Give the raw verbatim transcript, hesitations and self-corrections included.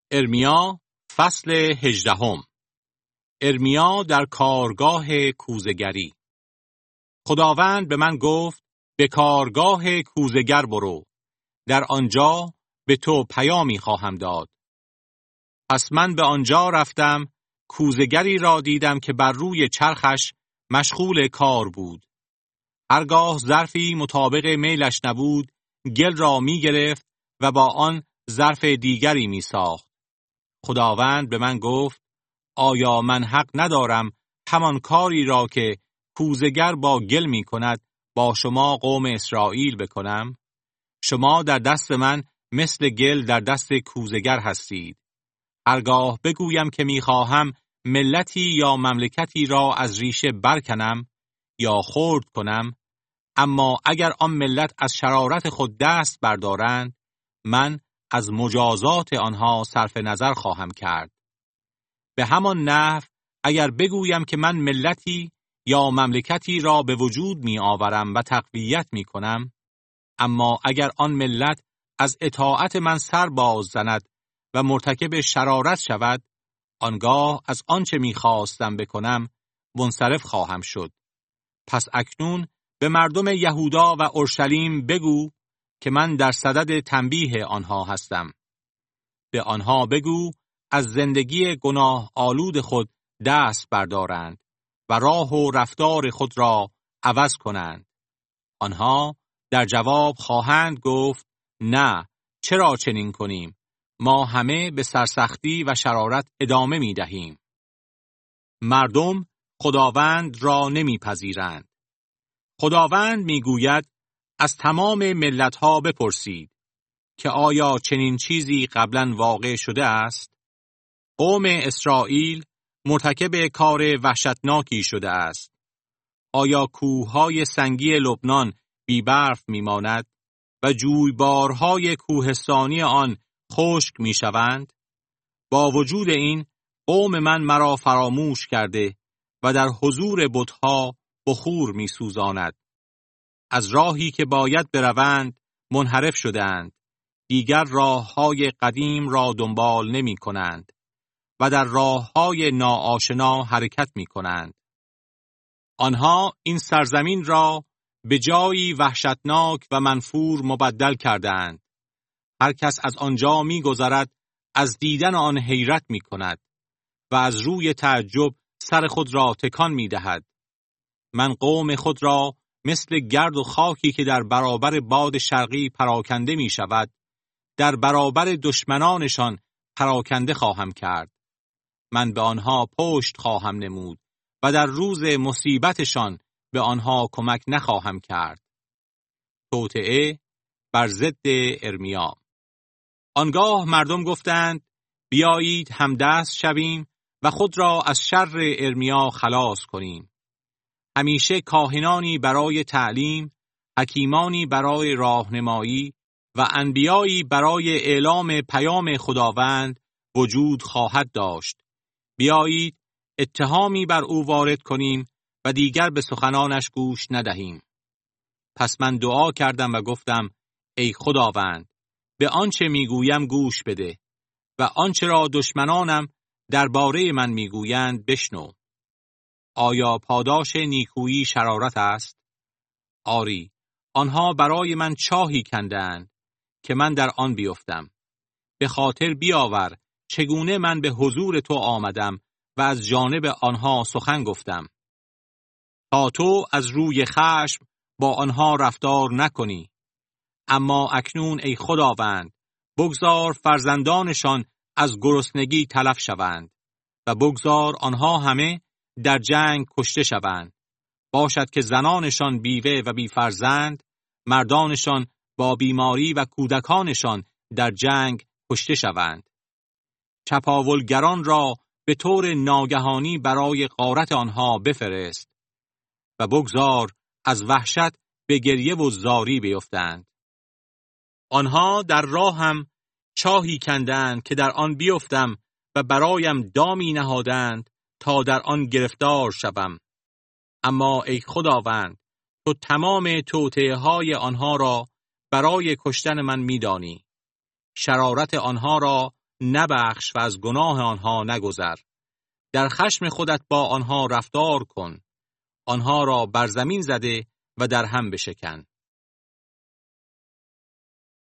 ارمیا فصل هجدهم. ارمیا در کارگاه کوزه‌گری. خداوند به من گفت به کارگاه کوزه‌گر برو، در آنجا به تو پیامی خواهم داد. پس من به آنجا رفتم، کوزه‌گری را دیدم که بر روی چرخش مشغول کار بود. هرگاه ظرفی مطابق میلش نبود، گل را می گرفت و با آن ظرف دیگری می ساخت. خداوند به من گفت آیا من حق ندارم همان کاری را که کوزه‌گر با گل می کند با شما قوم اسرائیل بکنم؟ شما در دست من مثل گل در دست کوزه‌گر هستید. هرگاه بگویم که می خواهم ملتی یا مملکتی را از ریشه برکنم یا خرد کنم، اما اگر آن ملت از شرارت خود دست بردارند، من از مجازات آنها صرف نظر خواهم کرد. به همان نحو اگر بگویم که من ملتی یا مملکتی را به وجود می آورم و تقویت می کنم، اما اگر آن ملت از اطاعت من سر باز زند و مرتکب شرارت شود، آنگاه از آنچه می خواستم بکنم منصرف خواهم شد. پس اکنون به مردم یهودا و اورشلیم بگو که من در صدد تنبیه آنها هستم. به آنها بگو از زندگی گناه آلود خود دست بردارند و راه و رفتار خود را عوض کنند. آنها در جواب خواهند گفت نه، چرا چنین کنیم؟ ما همه به سرسختی و شرارت ادامه می دهیم. مردم خداوند را نمی پذیرند. خداوند می گوید از تمام ملتها بپرسید که آیا چنین چیزی قبلا واقع شده است؟ قوم اسرائیل مرتکب کار وحشتناکی شده است. آیا کوههای سنگی لبنان بی برف می ماند و جویبارهای کوهستانی آن خشک می شوند؟ با وجود این قوم من مرا فراموش کرده و در حضور بتها بخور می سوزاند. از راهی که باید بروند منحرف شدند، دیگر راههای قدیم را دنبال نمی کنند و در راههای ناآشنا حرکت می کنند. آنها این سرزمین را به جایی وحشتناک و منفور مبدل کردند. هر کس از آنجا می گذرد از دیدن آن حیرت می کند و از روی تعجب سر خود را تکان می دهد. من قوم خود را مثل گرد و خاکی که در برابر باد شرقی پراکنده می شود، در برابر دشمنانشان پراکنده خواهم کرد. من به آنها پشت خواهم نمود و در روز مصیبتشان به آنها کمک نخواهم کرد. توطئه بر ضد ارمیا. آنگاه مردم گفتند بیایید همدست شویم و خود را از شر ارمیا خلاص کنیم. همیشه کاهنانی برای تعلیم، حکیمانی برای راهنمایی و انبیایی برای اعلام پیام خداوند وجود خواهد داشت. بیایید اتهامی بر او وارد کنیم و دیگر به سخنانش گوش ندهیم. پس من دعا کردم و گفتم ای خداوند، به آنچه میگویم گوش بده و آنچه را دشمنانم درباره من میگویند بشنو. آیا پاداش نیکویی شرارت است؟ آری، آنها برای من چاهی کندند که من در آن بیفتم. به خاطر بیاور چگونه من به حضور تو آمدم و از جانب آنها سخن گفتم، تا تو از روی خشم با آنها رفتار نکنی. اما اکنون ای خداوند، بگذار فرزندانشان از گرسنگی تلف شوند و بگذار آنها همه در جنگ کشته شوند. باشد که زنانشان بیوه و بی فرزند، مردانشان با بیماری و کودکانشان در جنگ کشته شوند. چپاولگران را به طور ناگهانی برای غارت آنها بفرست و بگذار از وحشت به گریه و زاری بیفتند. آنها در راهم چاهی کندند که در آن بیفتم و برایم دامی نهادند تا در آن گرفتار شوم. اما ای خداوند، تو تمام توطئه‌های آنها را برای کشتن من می‌دانی. شرارت آنها را نبخش و از گناه آنها نگذر. در خشم خودت با آنها رفتار کن. آنها را بر زمین زده و در هم بشکن.